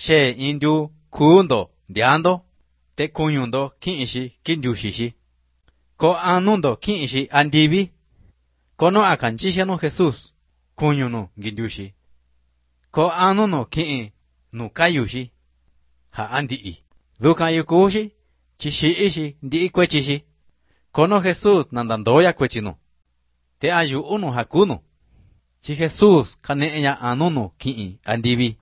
She indu kuundo diando. Te kunyundo kinshi kindyushishi. Ko anundo kinshi andivi. Kono akanchisha Jesús. Kunyuno gindyushi. Ko anuno kin no kayushi. Ha andii. Dukan yukushi. Chishi ishi ndi kwechishi. Kono Jesús nandandoya kwechino. Te ayu uno hakuno. Chi Jesús kaneña anuno kin andivi.